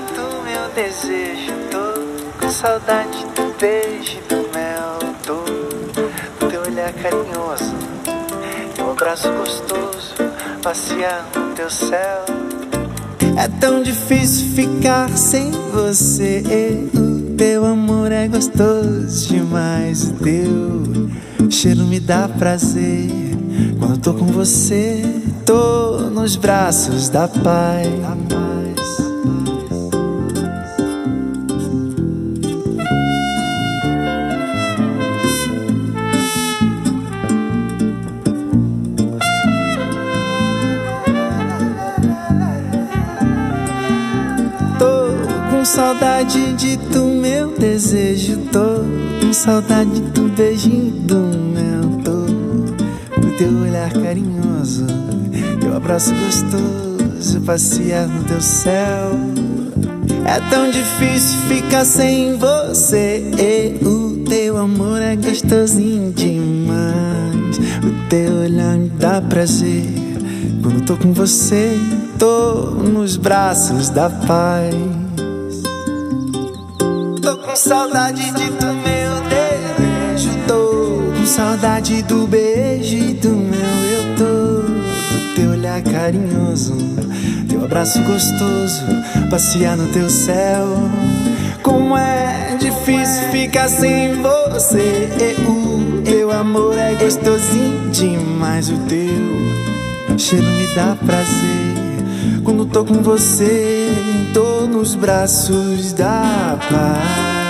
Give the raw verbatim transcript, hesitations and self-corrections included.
de tu, meu desejo. Tô com saudade do beijo e do mel. Tô do teu olhar carinhoso, teu abraço gostoso, passear no teu céu. É tão difícil ficar sem você. O teu amor é gostoso demais. O teu cheiro me dá prazer. Quando tô com você, tô nos braços da paz. Com saudade de tu, meu desejo. Tô com saudade do beijinho do mel. Tô do teu olhar carinhoso, teu abraço gostoso, passear no teu céu. É tão difícil ficar sem você. E o teu amor é gostosinho demais. O teu olhar me dá prazer. Quando tô com você, tô nos braços da paz. Tô com saudade de tu, meu desejo. Tô com saudade do beijo e do mel. Eu tô do teu olhar carinhoso, teu abraço gostoso, passear no teu céu. Como é difícil ficar sem você. E o teu amor é gostosinho demais. O teu cheiro me dá prazer. Quando tô com você, tô nos braços da paz.